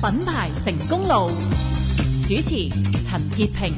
品牌成功路，主持陳潔平。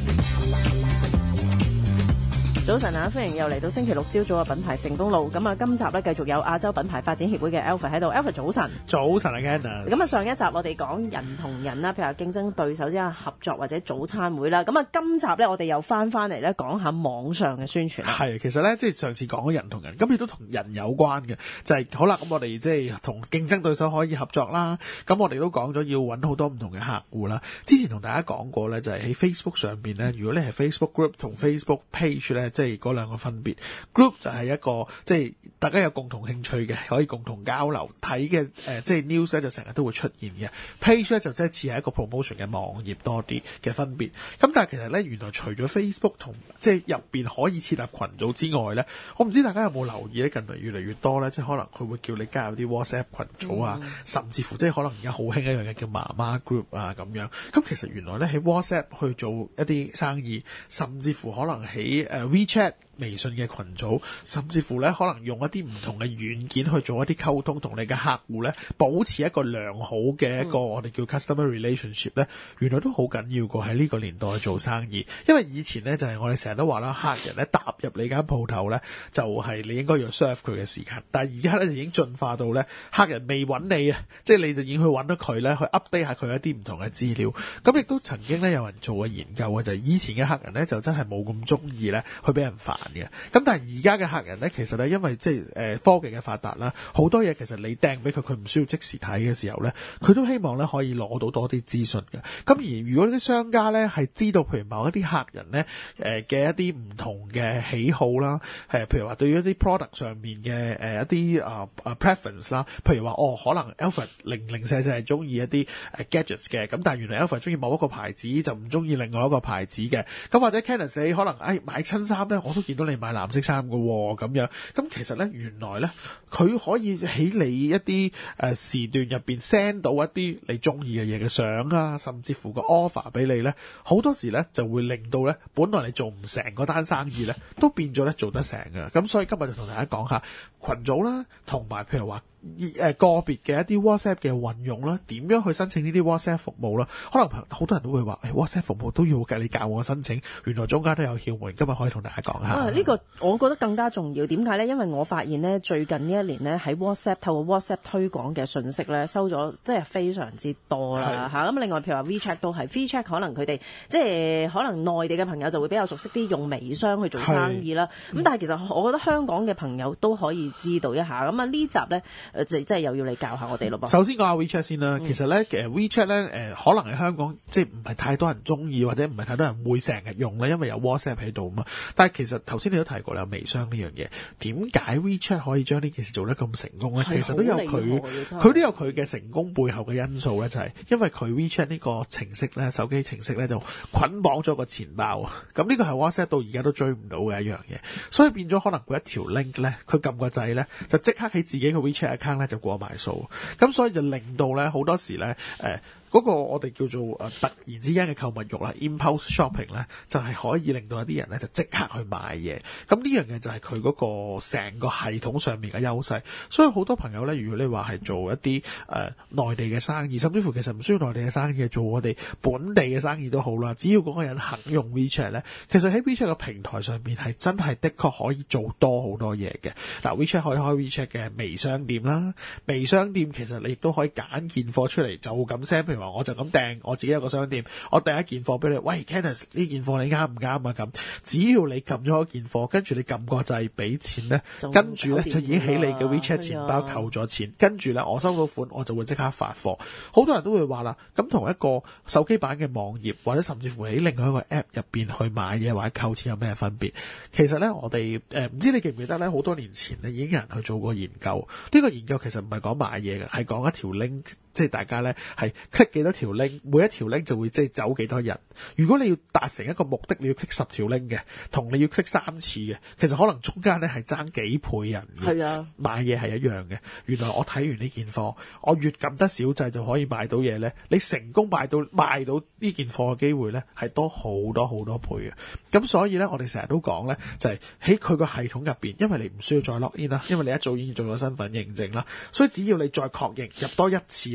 早晨啊，歡迎又嚟到星期六朝早嘅品牌成功路。咁啊，今集咧繼續有亞洲品牌發展協會嘅 Alfred 喺度。Alfred 早晨。 早晨啊 Candice。 咁啊，上一集我哋講人同人啦，譬如話競爭對手之間合作或者早餐會啦。咁啊，今集咧我哋又翻嚟咧講下網上嘅宣傳啦。 係，其實咧即係上次講咗人同人，咁亦都同人有關嘅，就係好啦。咁我哋即係同競爭對手可以合作啦。咁我哋都講咗要揾好多唔同嘅客戶啦。之前同大家講過咧，就係喺 Facebook 上邊咧，如果你係 Facebook Group 同 Facebook Page 咧，即係嗰兩個分別。Group 就係一個即係大家有共同興趣嘅，可以共同交流睇嘅即係 news 咧就成日都會出現嘅。Page 咧就即係似係一個 promotion 嘅網頁多啲嘅分別。咁但係其實咧，原來除咗 Facebook 同即係入邊可以設立群組之外咧，我唔知大家有冇留意咧，近來越嚟越多咧，即係可能佢會叫你加入啲 WhatsApp 群組啊，甚至乎即係可能而家好興一樣嘢叫媽媽 group 啊咁樣。咁其實原來咧喺 WhatsApp 去做一啲生意，甚至乎可能喺WeChat微信嘅群組，甚至乎咧可能用一啲唔同嘅軟件去做一啲溝通，同你嘅客戶咧保持一個良好嘅一個我哋叫 customer relationship 咧，原來都好緊要過喺呢個年代做生意。因為以前咧就係我哋成日都話啦，客人咧踏入你間鋪頭咧就係你應該要 serve 佢嘅時間，但係而家咧就已經進化到咧客人未揾你啊，即係你就已經去揾到佢咧，去 update 下佢一啲唔同嘅資料。咁亦都曾經咧有人做過研究嘅，就係以前嘅客人咧就真係冇咁中意咧去俾人煩嘅。咁但係而家嘅客人咧，其實咧因為即係科技嘅發達啦，好多嘢其實你掟俾佢，佢唔需要即時睇嘅時候咧，佢都希望咧可以攞到多啲資訊嘅。咁而如果啲商家咧係知道譬如某一啲客人咧嘅一啲唔同嘅喜好啦，譬如話對於一啲 product 上面嘅一啲preference 啦，譬如話可能 Alfred 零舍係中意一啲gadgets 嘅，咁但係原來 Alfred 中意某一個牌子就唔中意另外一個牌子嘅，咁或者 Candice 你可能買親衫咧，我都見到你買藍色衫嘅喎，咁樣，咁其實咧原來咧佢可以喺你一啲時段入邊 send 到一啲你中意嘅嘢嘅相啊，甚至乎個 offer 俾你咧，好多時咧就會令到咧本來你做唔成嗰單生意咧，都變咗咧做得成嘅。咁所以今日就同大家講下群組啦，同埋譬如話個別嘅一啲 WhatsApp 嘅運用啦，點樣去申請呢啲 WhatsApp 服務啦？可能好多人都會話，WhatsApp 服務都要計你教我申請，原來中間都有竅門。今日可以同大家講下。 呢個我覺得更加重要。點解呢？因為我發現呢，最近呢一年呢，喺 WhatsApp 透過 WhatsApp 推廣嘅信息呢，收咗即係非常之多啦嚇。咁另外譬如話 WeChat 都係 WeChat，可能佢哋即係可能內地嘅朋友就會比較熟悉啲用微商去做生意啦。咁但係其實我覺得香港嘅朋友都可以知道一下。咁啊呢集呢，即係又要你教下我哋咯噃。 首先講下 WeChat 先啦。其實咧WeChat 咧可能喺香港即係唔係太多人中意，或者唔係太多人會成日用咧，因為有 WhatsApp 喺度啊嘛。但係其實頭先你都提過啦，有微商呢樣嘢，點解 WeChat 可以將呢件事做得咁成功咧？其實都有佢都有佢嘅成功背後嘅因素咧，就係因為佢 WeChat 呢個程式咧，手機程式咧就捆綁咗個錢包。咁呢個係 WhatsApp 到而家都追唔到嘅一樣嘢，所以變咗可能佢一條 link 咧，佢撳個掣咧，就即刻喺自己嘅 WeChat account 咧就過埋數，咁所以就令到咧好多時咧嗰個我哋叫做突然之間嘅購物慾啦 ，impulse shopping 咧，就係可以令到一啲人咧就即刻去買嘢。咁呢樣嘢就係佢嗰個成個系統上面嘅優勢。所以好多朋友咧，如果你話係做一啲內地嘅生意，甚至乎其實唔需要內地嘅生意，做我哋本地嘅生意都好啦。只要嗰個人肯用 WeChat 咧，其實喺 WeChat 個平台上面係真係的確可以做多好多嘢嘅。嗱 ，WeChat 可以開 WeChat 嘅微商店啦，微商店其實你亦都可以揀件貨出嚟就咁 send，譬如話我就咁訂，我自己有個商店，我訂一件貨俾你，喂 Candice 呢件貨你啱唔啱啊？咁只要你撳咗一件貨，跟住你撳個掣俾錢咧，跟住咧就已經喺你嘅 WeChat 錢包扣咗錢，跟住咧我收到款我就會即刻發貨。好多人都會話啦，咁同一個手機版嘅網頁或者甚至乎喺另外一個 app 入邊去買嘢或者扣錢有咩分別？其實咧我哋唔知你記唔記得咧，好多年前咧已經有人去做過研究。呢個研究其實唔係講買嘢嘅，係講一條 link。即係大家咧係 click 幾多條 link，每一條 link 就會即係走幾多人。如果你要達成一個目的，你要 click 10條 link 嘅，同你要 click 3次嘅，其實可能中間咧係爭幾倍人嘅。係啊，買嘢係一樣嘅。原來我睇完呢件貨，我越撳得小掣就可以買到嘢咧。你成功賣到呢件貨嘅機會咧係多好多好多倍嘅。咁所以咧，我哋成日都講咧，就係喺佢個系統入邊，因為你唔需要再 log in 啦，因為你一早已經做咗身份認證啦，所以只要你再確認入多一次你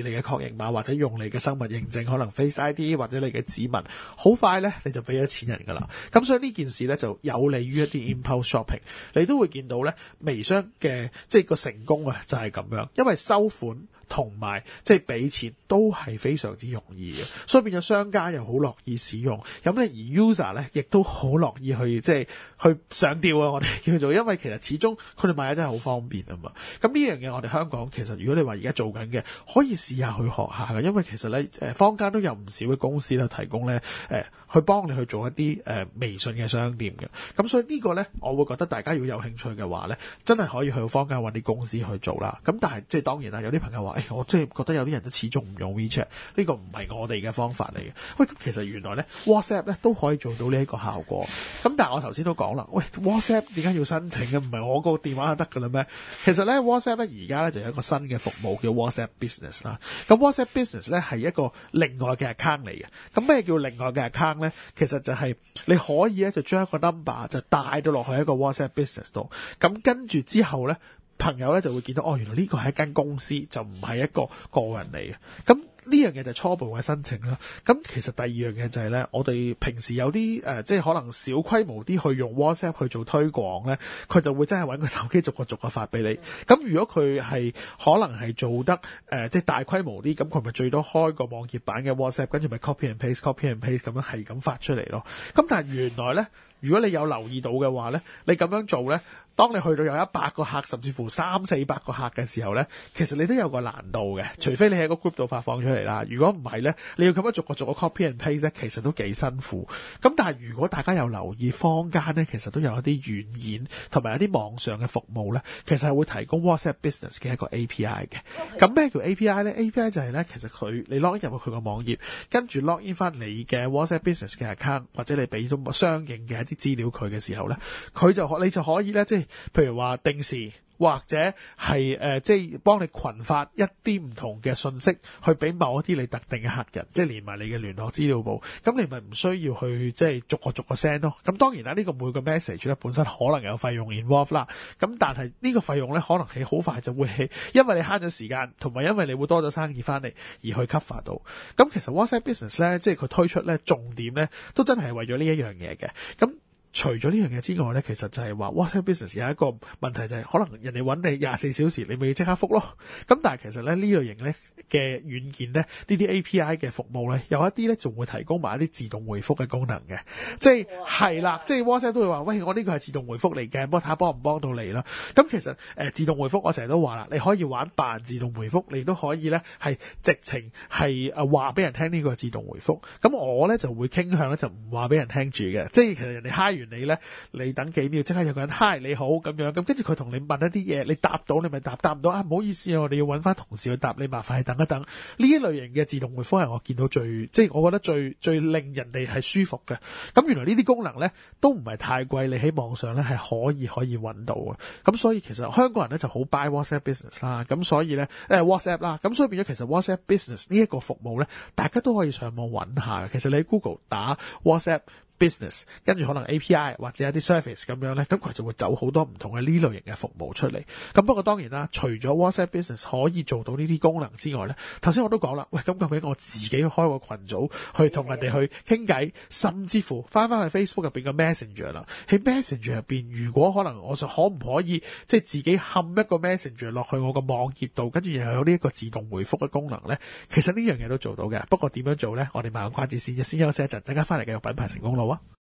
你嘅確認碼或者用你嘅生物認證，可能 Face ID 或者你嘅指紋，好快咧你就俾咗錢人噶啦。咁所以呢件事咧就有利於一啲 impulse shopping。你都會見到咧微商嘅即係個成功啊，就係咁樣，因為收款同埋即係俾錢都係非常之容易嘅，所以變咗商家又好樂意使用，咁咧而 user 咧亦都好樂意去即係去上釣啊！我哋叫做，因為其實始終佢哋買嘢真係好方便啊嘛。咁呢樣嘢我哋香港其實如果你話而家做緊嘅，可以試下去學下嘅，因為其實咧坊間都有唔少嘅公司咧提供咧去幫你去做一啲微信嘅商店嘅。咁所以呢個咧，我會覺得大家如果有興趣嘅話咧，真係可以去坊間揾啲公司去做啦。咁但係即係當然啦，有啲朋友話，我即係覺得有啲人都始終唔用 WeChat， 呢個唔係我哋嘅方法嚟嘅。喂，咁其實原來咧 WhatsApp 咧都可以做到呢一個效果。咁但係我頭先都講啦，喂 WhatsApp 點解要申請嘅？唔係我個電話就得㗎啦咩？其實咧 WhatsApp 咧而家咧就有一個新嘅服務叫 WhatsApp Business 啦。咁 WhatsApp Business 咧係一個另外嘅 account 嚟嘅。咁咩叫另外嘅 account 咧？其實就係你可以咧就將一個 number 就帶到落去一個 WhatsApp Business 度。咁跟住之後咧，朋友咧就會見到原來呢個係一間公司，就唔係一個個人嚟嘅。咁呢樣嘢就係初步嘅申請啦。咁其實第二樣嘢就係咧，我哋平時有啲即係可能小規模啲去用 WhatsApp 去做推廣咧，佢就會真係揾個手機逐個發俾你。咁如果佢係可能係做得即係大規模啲，咁佢咪最多開個網頁版嘅 WhatsApp，跟住咪 copy and paste 咁樣係咁發出嚟咯。咁但係原來咧，如果你有留意到嘅話咧，你咁樣做咧，當你去到有100個客，甚至乎300-400個客嘅時候咧，其實你都有個難度嘅，除非你喺個 group 度發放出嚟啦。如果唔係咧，你要咁樣逐個 copy and paste 咧，其實都幾辛苦。咁但係如果大家有留意坊間咧，其實都有一啲軟件同埋一啲網上嘅服務咧，其實係會提供 WhatsApp Business 嘅一個 API 嘅。咁咩叫 API 咧？ API 就係咧，其實你 log in 入去佢個網頁，跟住 log in 翻你嘅 WhatsApp Business 嘅 account， 或者你俾到相應嘅一啲資料佢嘅時候咧，你就可以咧，即係譬如話定時或者係即係幫你群發一啲唔同嘅信息去俾某一啲你特定嘅客人，即係連埋你嘅聯絡資料簿。咁你咪唔需要去即係逐個 send 咯。咁當然啦，呢個每個 message 咧本身可能有費用 involve 啦。咁但係呢個費用咧可能係好快就會起，因為你慳咗時間，同埋因為你會多咗生意翻嚟而去 cover 到。咁其實 WhatsApp Business 咧，即係佢推出咧重點咧，都真係為咗呢一樣嘢嘅。咁除咗呢樣嘢之外咧，其實就係話 WhatsApp Business 有一個問題就係，可能人哋揾你24小時，你咪要即刻覆咯。咁但係其實咧呢類型咧嘅軟件咧，呢啲 API 嘅服務咧，有一啲咧仲會提供埋一啲自動回覆嘅功能嘅，即係啦，即係 WhatsApp 都會話，喂，我呢個係自動回覆嚟嘅，睇下幫唔幫到你啦。咁其實自動回覆我成日都話啦，你可以玩扮自動回覆，你都可以咧係直情係話俾人聽呢個係自動回覆。咁我咧就會傾向咧就唔話俾人聽住嘅，即係其實人哋 hi 完你咧，你等幾秒即刻有個人 hi 你好咁樣，咁跟住佢同你問一啲嘢，你答到你咪答唔到唔好意思啊，我哋要揾翻同事去答你，麻煩係等一等。呢一類型嘅自動回覆係我見到即係我覺得最令人哋係舒服嘅。咁原來呢啲功能咧都唔係太貴，你喺網上咧係可以揾到嘅。咁所以其實香港人咧就好 buy WhatsApp Business 啦，咁所以咧WhatsApp 啦，咁所以變咗其實 WhatsApp Business 呢一個服務咧，大家都可以上網揾下嘅。其實你喺 Google 打 WhatsApp Business， 跟住可能 API 或者一啲 service 咁樣咧，咁佢就會走好多唔同嘅呢類型嘅服務出嚟。咁不過當然啦，除咗 WhatsApp Business 可以做到呢啲功能之外咧，頭先我都講啦，喂，咁究竟我自己開個群組去同人哋去傾偈，甚至乎翻去 Facebook 入邊嘅 Messenger 啦。喺 Messenger 入邊，如果可能我就可唔可以即係自己冚一個 Messenger 落去我個網頁度，跟住又有呢一個自動回覆嘅功能咧？其實呢樣嘢都做到嘅。不過點樣做咧？我哋賣個關子先休息一陣，陣間翻嚟繼續品牌成功路啊！